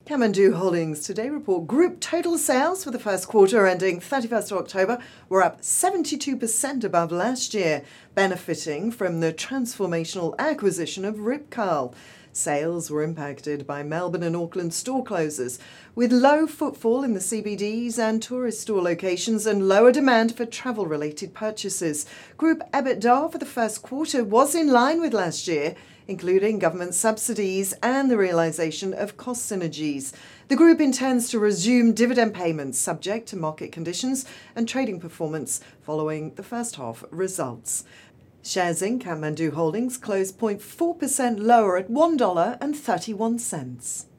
Kathmandu Holdings today report group total sales for the first quarter ending 31st October were up 72% above last year, benefiting from the transformational acquisition of Rip Curl. Sales were impacted by Melbourne and Auckland store closures, with low footfall in the CBDs and tourist store locations and lower demand for travel-related purchases. Group EBITDA for the first quarter was in line with last year, including government subsidies and the realisation of cost synergies. The group intends to resume dividend payments subject to market conditions and trading performance following the first half results. Shares in Kathmandu Holdings closed 0.4% lower at $1.31.